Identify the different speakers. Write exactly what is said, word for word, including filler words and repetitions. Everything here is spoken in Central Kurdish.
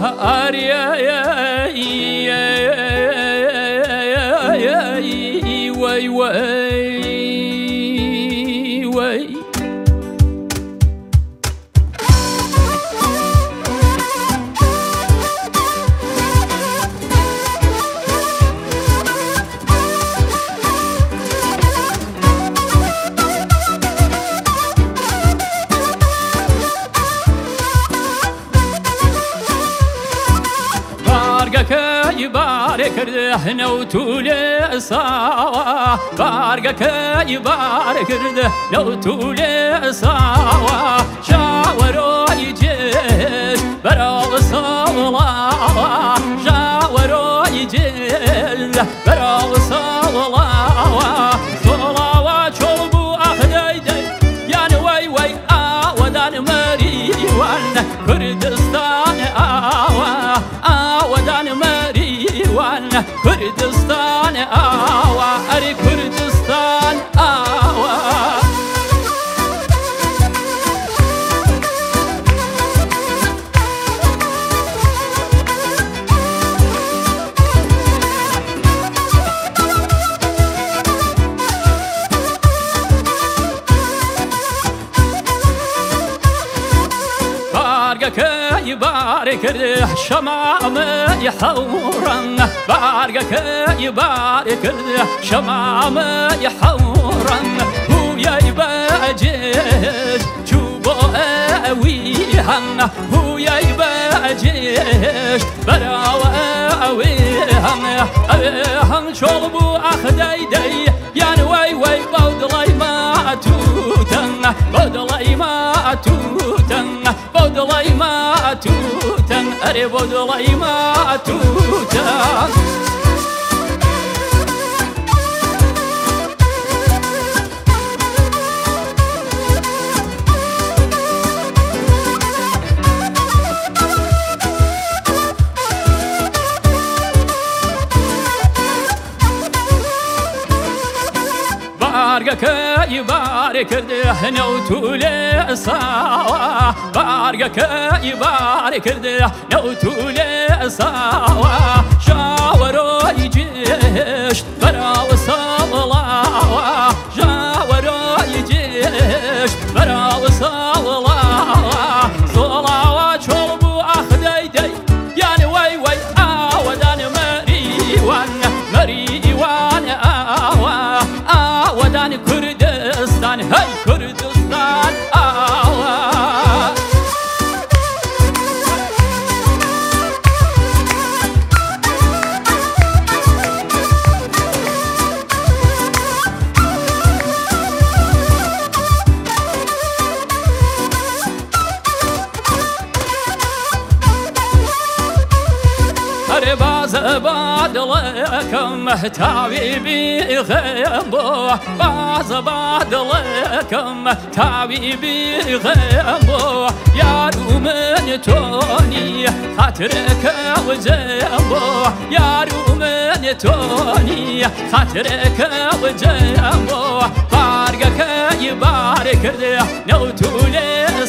Speaker 1: وي وي وي بارقك يبارك رحنا وتولي صاوة بارقك يبارك رحنا وتولي صاوة شاوروا يجيش براو صلاة شاوروا يجيش براو صلاة صلاة شربوا أخديدي يعني وي وي آودان مريوان كردستان آوا آودان مريوان كردستان آوا أري كردستان آوا بارقك يبارك ريح شمام يحورن بارقك يبارك ريح شمام يحورن هو يباجيش شوبو اويهن هو يباجيش براو اويهن اويهن شربو اخديدي يعني وي وي بودلي ما توتن بودلي ما توتن بودلي ما توتن أري بودلي ما توتن بارقك يبارك رحنا وتولي صاوة بارقك يبارك رحنا وتولي صاوة شاوروا يجيش براو صلاة شاوروا يجيش براو صلاة صلاة شربوا أخديدي يعني وي وي آودان مريوان مريوان آوا آودان كردستان هاي كردستان آوا باز بادلكم تاوي بغيبو باز بادلكم تاوي بغيبو يارو من توني خاطرك وجيبو يارو من توني خاطرك وجيبو بارقك يبارك نوتولي